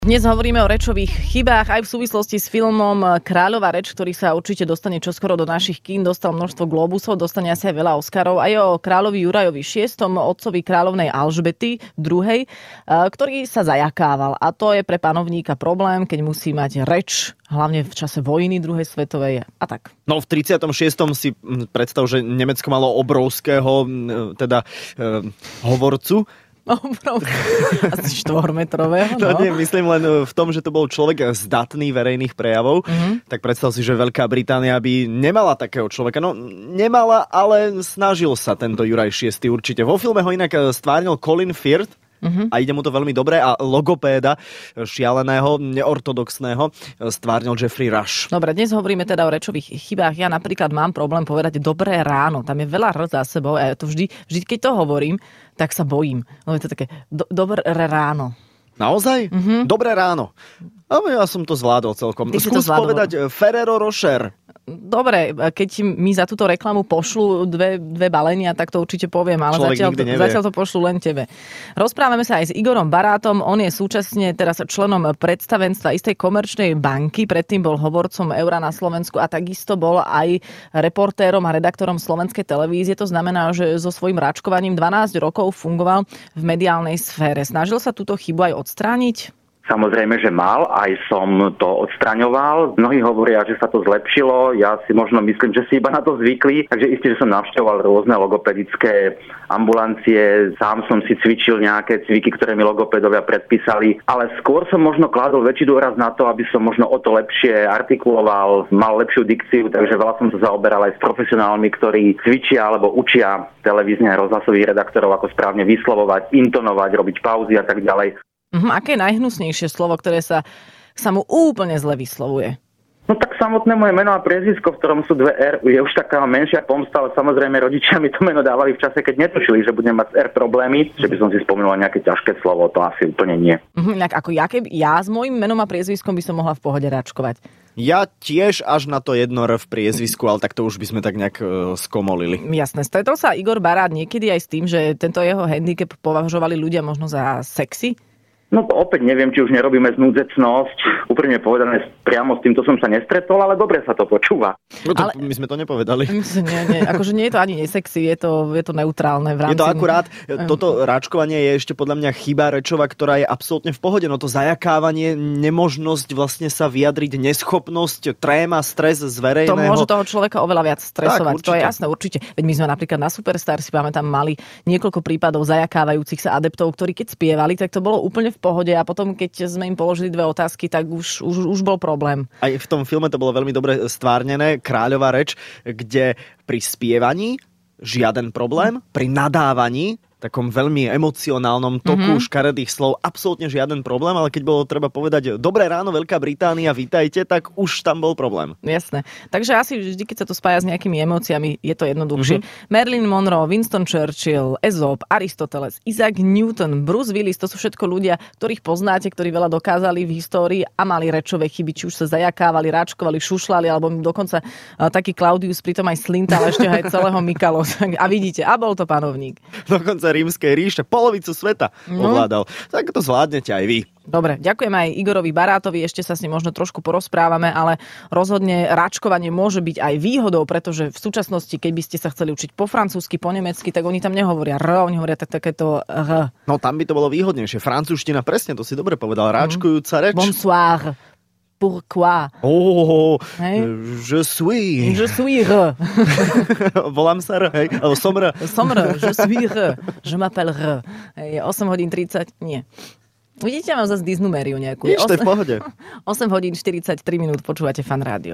Dnes hovoríme o rečových chybách aj v súvislosti s filmom Kráľová reč, ktorý sa určite dostane čoskoro do našich kín. Dostal množstvo globusov, dostane asi aj veľa Oscarov. Aj o kráľovi Jurajovi VI, otcovi kráľovnej Alžbety II, ktorý sa zajakával. A to je pre panovníka problém, keď musí mať reč, hlavne v čase vojny druhej svetovej a tak. No v 36. si predstav, že Nemecko malo obrovského hovorcu. Asi 4-metrového. No. Nie, myslím len v tom, že to bol človek zdatný verejných prejavov. Tak predstav si, že Veľká Británia by nemala takého človeka. No nemala, ale snažil sa tento Juraj VI určite. Vo filme ho inak stvárnil Colin Firth. A ide mu to veľmi dobre a logopéda šialeného, neortodoxného stvárnil Jeffrey Rush. Dobre, dnes hovoríme teda o rečových chybách. Ja napríklad mám problém povedať dobré ráno. Tam je veľa r za sebou a ja to vždy keď to hovorím, tak sa bojím. No je to také dobré ráno. Naozaj? Dobré ráno. Ja som to zvládol celkom. Skús povedať Ferrero Rocher. Dobre, keď mi za túto reklamu pošlu dve balenia, tak to určite poviem, ale zatiaľ to pošlu len tebe. Rozprávame sa aj s Igorom Barátom, on je súčasne teraz členom predstavenstva istej komerčnej banky, predtým bol hovorcom Eura na Slovensku a takisto bol aj reportérom a redaktorom Slovenskej televízie. To znamená, že so svojím račkovaním 12 rokov fungoval v mediálnej sfére. Snažil sa túto chybu aj odstrániť? Samozrejme, že mal, aj som to odstraňoval. Mnohí hovoria, že sa to zlepšilo, ja si možno myslím, že si iba na to zvykli, takže isté, že som navštevoval rôzne logopedické ambulancie, sám som si cvičil nejaké cviky, ktoré mi logopedovia predpísali, ale skôr som možno kládol väčší dôraz na to, aby som možno o to lepšie artikuloval, mal lepšiu dikciu, takže veľa som sa zaoberal aj s profesionálmi, ktorí cvičia alebo učia televíznych a rozhlasových redaktorov, ako správne vyslovovať, intonovať, robiť pauzy a tak ďalej. Aké je najhnusnejšie slovo, ktoré sa mu úplne zle vyslovuje? No tak samotné moje meno a priezvisko, v ktorom sú dve R, je už taká menšia pomsta, ale samozrejme rodičia mi to meno dávali v čase, keď netušili, že budem mať s R problémy, že by som si spomenul nejaké ťažké slovo, to asi úplne nie. Ako ja s mojím menom a priezviskom by som mohla v pohode račkovať. Ja tiež až na to jedno R v priezvisku, ale tak to už by sme tak nejak skomolili. Jasné. Stretol sa Igor Barát niekedy aj s tým, že tento jeho handicap považovali ľudia možno za sexy? No to opäť neviem, či už nerobíme znúdzecnosť. Úprimne povedané, priamo s týmto som sa nestretol, ale dobre sa to počúva. No to my sme to nepovedali. Nie. Akože nie je to ani nesexy, je to neutrálne. V rámci... Je to akurát, toto ráčkovanie je ešte podľa mňa chyba rečová, ktorá je absolútne v pohode. No to zajakávanie, nemožnosť vlastne sa vyjadriť, neschopnosť, tréma, stres z verejného. To môže toho človeka oveľa viac stresovať. Tak, to je jasné, určite. Veď my sme napríklad na Superstar, si pamätám, mali niekoľko prípadov zajakávajúcich sa adeptov, ktorí keď spievali, tak to bolo úplne v pohode a potom, keď sme im položili dve otázky, tak už bol problém. Aj v tom filme to bolo veľmi dobre stvárnené, Kráľová reč, kde pri spievaní žiaden problém, pri nadávaní, takom veľmi emocionálnom toku škaredých slov, absolútne žiaden problém, ale keď bolo treba povedať dobré ráno Veľká Británia, vítajte, tak už tam bol problém. Jasné. Takže asi vždy, keď sa to spája s nejakými emóciami, je to jednoduchšie. Marilyn Monroe, Winston Churchill, Aesop, Aristoteles, Isaac Newton, Bruce Willis, to sú všetko ľudia, ktorých poznáte, ktorí veľa dokázali v histórii a mali rečové chyby, či už sa zajakávali, ráčkovali, šušľali, alebo dokonca taký Claudius pritom aj slintal ešte aj celého Mykalo. A vidíte, a bol to panovník. Dokonca Rímskej ríše, polovicu sveta ovládal. Tak to zvládnete aj vy. Dobre, ďakujem aj Igorovi Barátovi, ešte sa s ním možno trošku porozprávame, ale rozhodne račkovanie môže byť aj výhodou, pretože v súčasnosti, keď by ste sa chceli učiť po francúzsky, po nemecky, tak oni tam nehovoria R, oni hovoria takéto R. No tam by to bolo výhodnejšie. Francúzština, presne, to si dobre povedal, ráčkujúca reč. Bonsoir. Pourquoi? Je suis R. Volám sa R, hej? Alebo som R. Je suis R. Je m'appelle R. 8:30, nie. Vidíte, mám zase diznumériu nejakú. Nič, to je v pohode. 8:43 počúvate Fan Rádio.